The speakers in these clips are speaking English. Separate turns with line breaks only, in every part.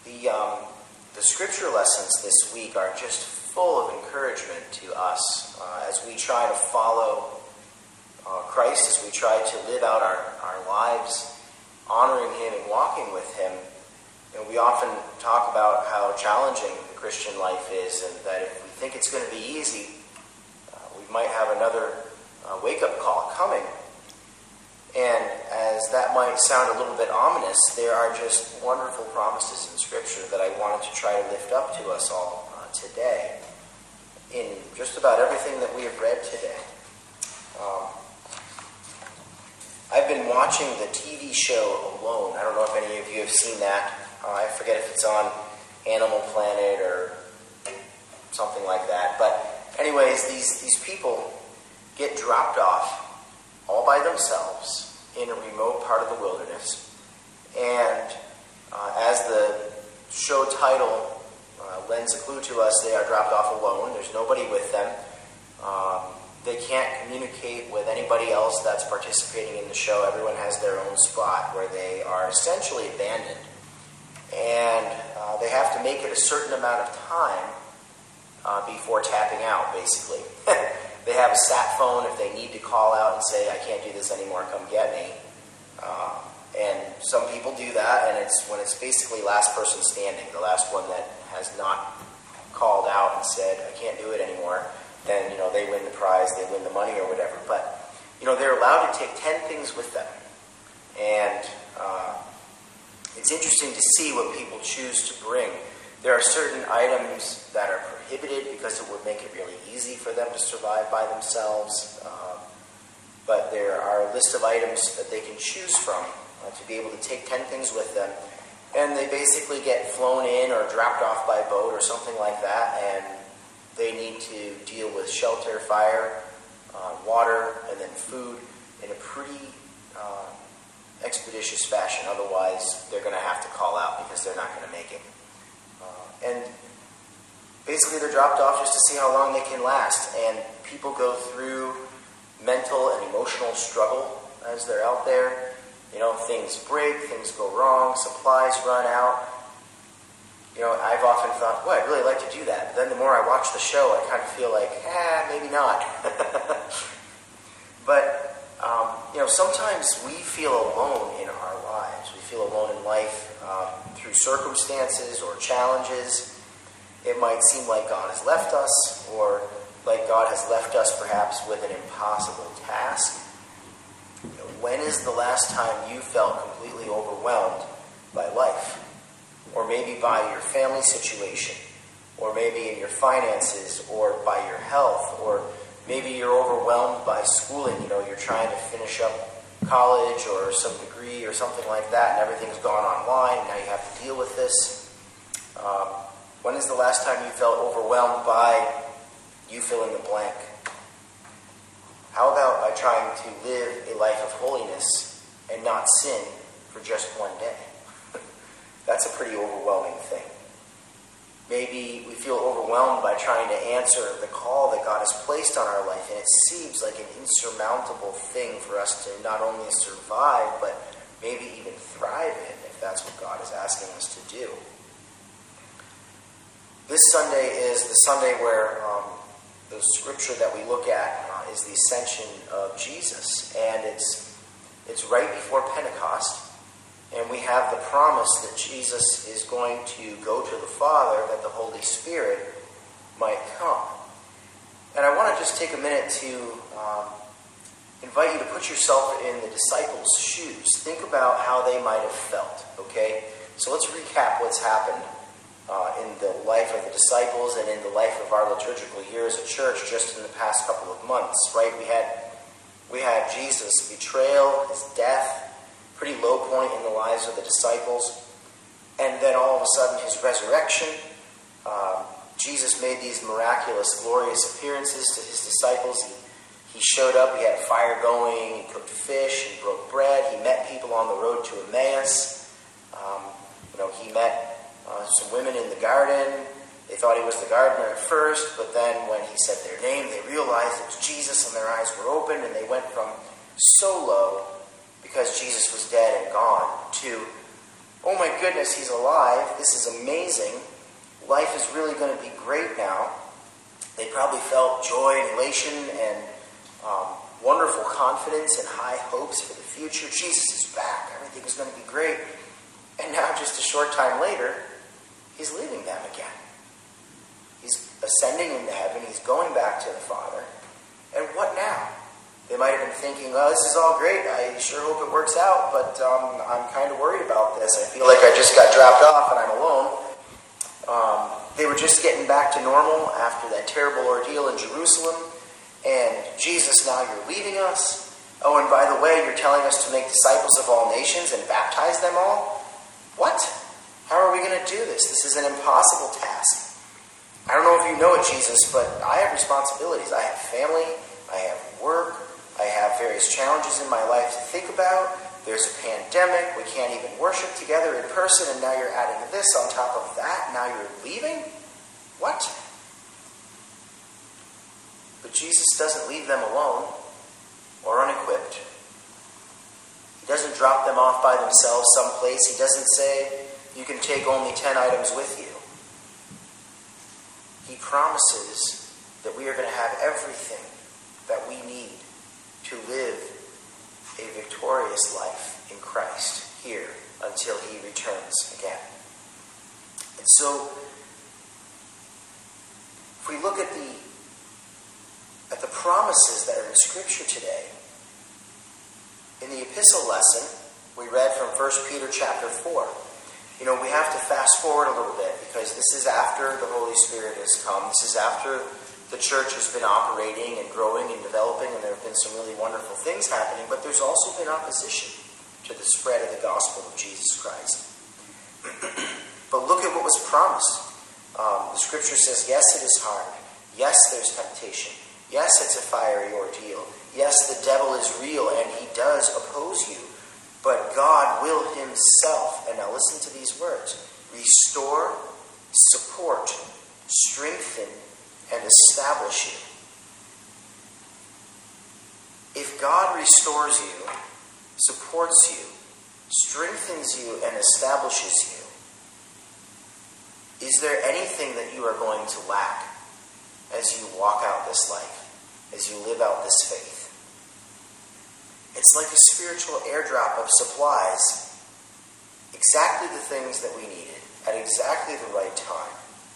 The scripture lessons this week are just full of encouragement to us as we try to follow Christ, as we try to live out our lives, honoring Him and walking with Him. We often talk about how challenging the Christian life is, and that if we think it's going to be easy, we might have another wake-up call coming. And as that might sound a little bit ominous, there are just wonderful promises in Scripture that I wanted to try to lift up to us all today in just about everything that we have read today. I've been watching the TV show Alone. I don't know if any of you have seen that. I forget if it's on Animal Planet or something like that. But anyways, these people get dropped off all by themselves in a remote part of the wilderness. And as the show title lends a clue to us, they are dropped off alone. There's nobody with them. They can't communicate with anybody else that's participating in the show. Everyone has their own spot where they are essentially abandoned. And they have to make it a certain amount of time before tapping out, basically. They have a sat phone if they need to call out and say, I can't do this anymore, come get me. And some people do that, and it's when it's basically last person standing, the last one that has not called out and said, I can't do it anymore, then, they win the prize, they win the money or whatever. But, they're allowed to take 10 things with them. And it's interesting to see what people choose to bring. There are certain items that are prohibited because it would make it really easy for them to survive by themselves. But there are a list of items that they can choose from to be able to take 10 things with them. And they basically get flown in or dropped off by boat or something like that. And they need to deal with shelter, fire, water, and then food in a pretty expeditious fashion. Otherwise, they're going to have to call out because they're not going to make it. And basically they're dropped off just to see how long they can last. And people go through mental and emotional struggle as they're out there. Things break, things go wrong, supplies run out. I've often thought, boy, I'd really like to do that. But then the more I watch the show, I kind of feel like, maybe not. But, sometimes we feel alone in our lives. We feel alone in life through circumstances or challenges. It might seem like God has left us, or like God has left us perhaps with an impossible task. When is the last time you felt completely overwhelmed by life? Or maybe by your family situation, or maybe in your finances, or by your health, or maybe you're overwhelmed by schooling. You're trying to finish up college or some degree or something like that, and everything's gone online, and now you have to deal with this. When is the last time you felt overwhelmed by you fill in the blank? How about by trying to live a life of holiness and not sin for just one day? That's a pretty overwhelming thing. Maybe we feel overwhelmed by trying to answer the call that God has placed on our life, and it seems like an insurmountable thing for us to not only survive, but maybe even thrive in, if that's what God is asking us to do. This Sunday is the Sunday where the scripture that we look at is the ascension of Jesus, and it's right before Pentecost. And we have the promise that Jesus is going to go to the Father, that the Holy Spirit might come. And I want to just take a minute to invite you to put yourself in the disciples' shoes. Think about how they might have felt, okay? So let's recap what's happened in the life of the disciples and in the life of our liturgical year as a church just in the past couple of months, right? We had Jesus' betrayal, his death, pretty low point in the lives of the disciples. And then all of a sudden, his resurrection. Jesus made these miraculous, glorious appearances to his disciples. He showed up, he had a fire going, he cooked fish, he broke bread, he met people on the road to Emmaus. He met some women in the garden. They thought he was the gardener at first, but then when he said their name, they realized it was Jesus, and their eyes were opened, and they went from so low, because Jesus was dead and gone, to oh my goodness, he's alive. This is amazing. Life is really going to be great now. They probably felt joy and elation and wonderful confidence and high hopes for the future. Jesus is back. Everything is going to be great. And now, just a short time later, he's leaving them again. He's ascending into heaven. He's going back to the Father. And what now? They might have been thinking, well, this is all great. I sure hope it works out, but I'm kind of worried about this. I feel like I just got dropped off and I'm alone. They were just getting back to normal after that terrible ordeal in Jerusalem. And Jesus, now you're leaving us. Oh, and by the way, you're telling us to make disciples of all nations and baptize them all? What? How are we going to do this? This is an impossible task. I don't know if you know it, Jesus, but I have responsibilities. I have family. I have work. I have various challenges in my life to think about. There's a pandemic. We can't even worship together in person, and now you're adding this on top of that. Now you're leaving? What? But Jesus doesn't leave them alone or unequipped. He doesn't drop them off by themselves someplace. He doesn't say, you can take only 10 items with you. He promises that we are going to have everything that we need to live a victorious life in Christ here until he returns again. And so, if we look at the promises that are in Scripture today, in the epistle lesson, we read from 1 Peter chapter 4. You know, we have to fast forward a little bit because this is after the Holy Spirit has come. This is after the church has been operating and growing and developing, and there have been some really wonderful things happening, but there's also been opposition to the spread of the gospel of Jesus Christ. But look at what was promised. The Scripture says, yes, it is hard. Yes, there's temptation. Yes, it's a fiery ordeal. Yes, the devil is real and he does oppose you. But God will himself, and now listen to these words, restore, support, strengthen, and establish you. If God restores you, supports you, strengthens you, and establishes you, is there anything that you are going to lack as you walk out this life, as you live out this faith? It's like a spiritual airdrop of supplies, exactly the things that we needed at exactly the right time.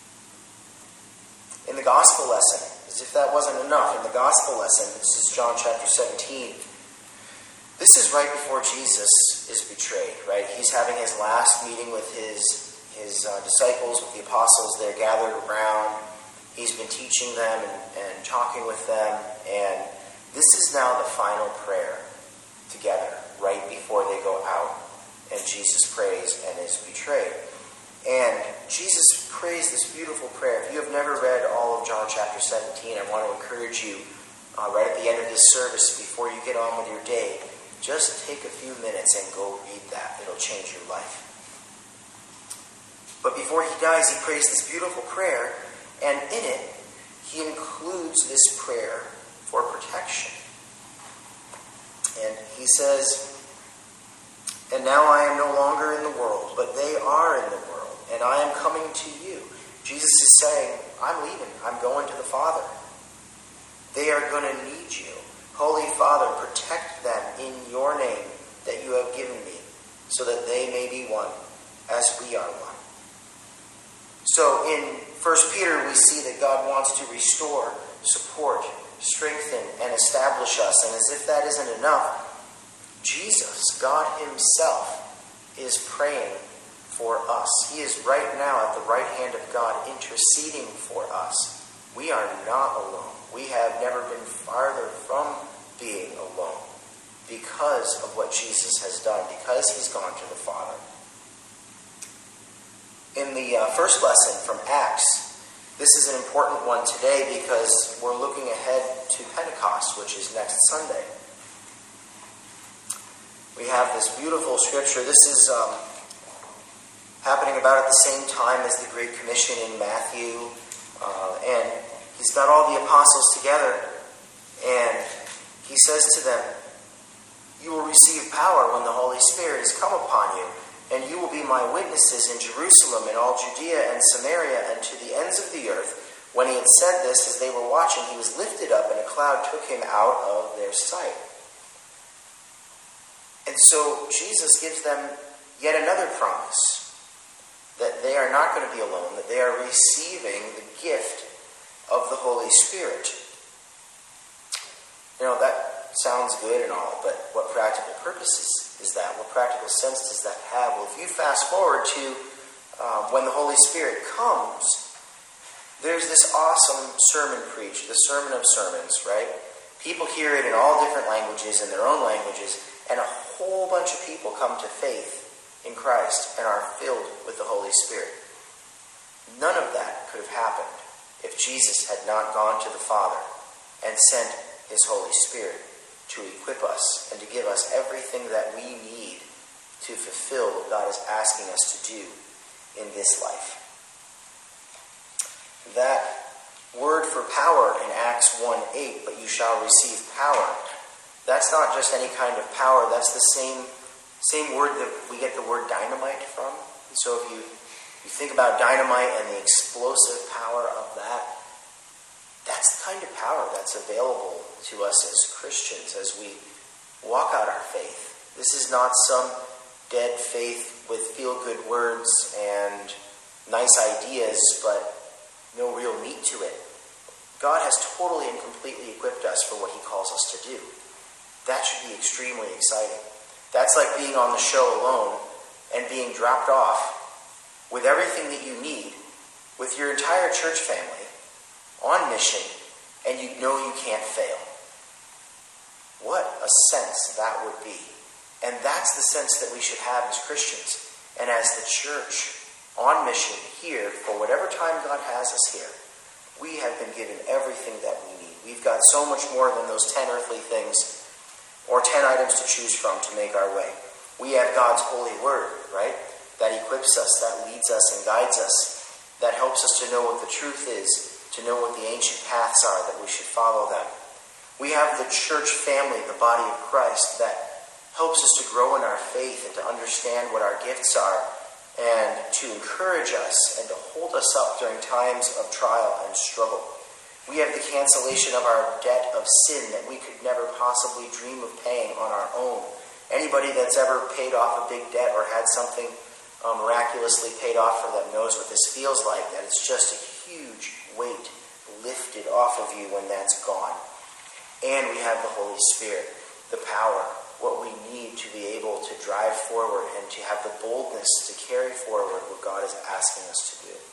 In the gospel lesson, as if that wasn't enough, in the gospel lesson, this is John chapter 17, this is right before Jesus is betrayed, right? He's having his last meeting with his disciples, with the apostles. They're gathered around. He's been teaching them and talking with them, and this is now the final prayer together, right before they go out, and Jesus prays and is betrayed. And Jesus prays this beautiful prayer. If you have never read all of John chapter 17, I want to encourage you, right at the end of this service, before you get on with your day, just take a few minutes and go read that. It'll change your life. But before he dies, he prays this beautiful prayer, and in it, he includes this prayer for protection. And he says, and now I am no longer in the world, but they are in the world, and I am coming to you. Jesus is saying, I'm leaving. I'm going to the Father. They are going to need you. Holy Father, protect them in your name that you have given me, so that they may be one, as we are one. So in 1 Peter, we see that God wants to restore, support, strengthen, and establish us. And as if that isn't enough, Jesus, God himself, is praying for us. He is right now at the right hand of God interceding for us. We are not alone. We have never been farther from being alone because of what Jesus has done, because he's gone to the Father. In the first lesson from Acts, this is an important one today because we're looking ahead to Pentecost, which is next Sunday. We have this beautiful scripture. This is happening about at the same time as the Great Commission in Matthew. And he's got all the apostles together, and he says to them, you will receive power when the Holy Spirit has come upon you, and you will be my witnesses in Jerusalem and all Judea and Samaria and to the ends of the earth. When he had said this, as they were watching, he was lifted up, and a cloud took him out of their sight. And so Jesus gives them yet another promise, that they are not going to be alone, that they are receiving the gift of the Holy Spirit. That sounds good and all, but what practical purpose is that? What practical sense does that have? Well, if you fast forward to when the Holy Spirit comes, there's this awesome sermon preached, the Sermon of Sermons, right? People hear it in all different languages, in their own languages, and a whole bunch of people come to faith in Christ and are filled with the Holy Spirit. None of that could have happened if Jesus had not gone to the Father and sent his Holy Spirit to equip us and to give us everything that we need to fulfill what God is asking us to do in this life. That word for power in Acts 1:8, but you shall receive power, that's not just any kind of power. That's the same word that we get the word dynamite from. And so if you think about dynamite and the explosive power of that, that's the kind of power that's available to us as Christians as we walk out our faith. This is not some dead faith with feel-good words and nice ideas, but no real meat to it. God has totally and completely equipped us for what he calls us to do. That should be extremely exciting. That's like being on the show alone and being dropped off with everything that you need, with your entire church family, on mission, and you know you can't fail. What a sense that would be. And that's the sense that we should have as Christians and as the church on mission here for whatever time God has us here. We have been given everything that we need. We've got so much more than those 10 earthly things or 10 items to choose from to make our way. We have God's holy word, right? That equips us, that leads us and guides us, that helps us to know what the truth is, to know what the ancient paths are, that we should follow them. We have the church family, the body of Christ, that helps us to grow in our faith and to understand what our gifts are and to encourage us and to hold us up during times of trial and struggle. We have the cancellation of our debt of sin that we could never possibly dream of paying on our own. Anybody that's ever paid off a big debt or had something miraculously paid off for them knows what this feels like, that it's just a huge weight lifted off of you when that's gone. And we have the Holy Spirit, the power, what we need to be able to drive forward and to have the boldness to carry forward what God is asking us to do.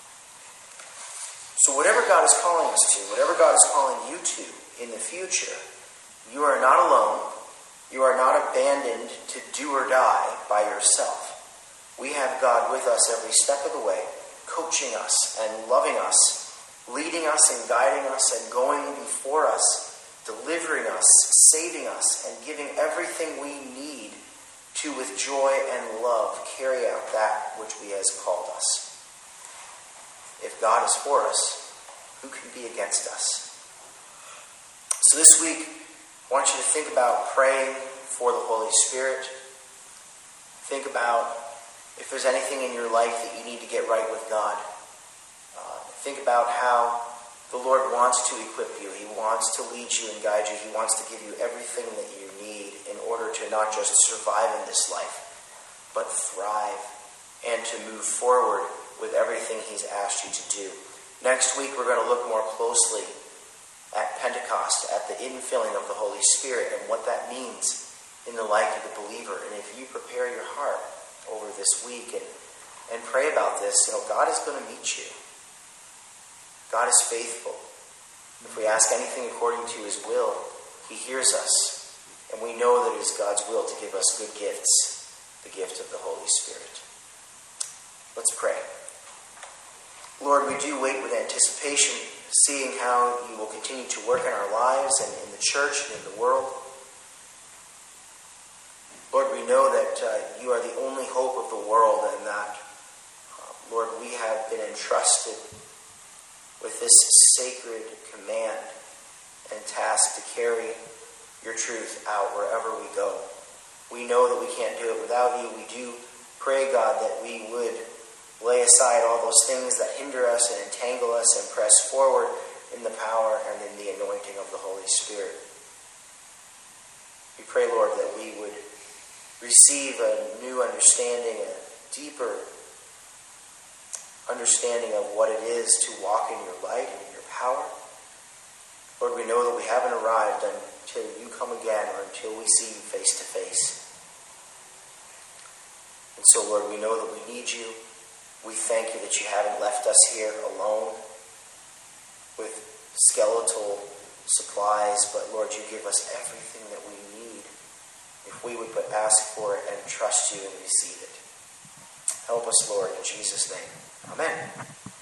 So whatever God is calling us to, whatever God is calling you to in the future, you are not alone. You are not abandoned to do or die by yourself. We have God with us every step of the way, coaching us and loving us, leading us and guiding us and going before us, delivering us, saving us, and giving everything we need to, with joy and love, carry out that which he has called us. If God is for us, who can be against us? So this week, I want you to think about praying for the Holy Spirit. Think about if there's anything in your life that you need to get right with God. Think about how the Lord wants to equip you. He wants to lead you and guide you. He wants to give you everything that you need in order to not just survive in this life, but thrive and to move forward with everything he's asked you to do. Next week, we're going to look more closely at Pentecost, at the infilling of the Holy Spirit and what that means in the life of the believer. And if you prepare your heart over this week and pray about this, God is going to meet you. God is faithful. If we ask anything according to his will, he hears us. And we know that it is God's will to give us good gifts, the gift of the Holy Spirit. Let's pray. Lord, we do wait with anticipation, seeing how you will continue to work in our lives and in the church and in the world. Lord, we know that you are the only hope of the world, and that, Lord, we have been entrusted with this sacred command and task to carry your truth out wherever we go. We know that we can't do it without you. We do pray, God, that we would lay aside all those things that hinder us and entangle us and press forward in the power and in the anointing of the Holy Spirit. We pray, Lord, that we would receive a new understanding, a deeper understanding of what it is to walk in your light and in your power. Lord, we know that we haven't arrived until you come again or until we see you face to face. And so, Lord, we know that we need you. We thank you that you haven't left us here alone with skeletal supplies, but Lord, you give us everything that we need if we would but ask for it and trust you and receive it. Help us, Lord, in Jesus' name. Amen.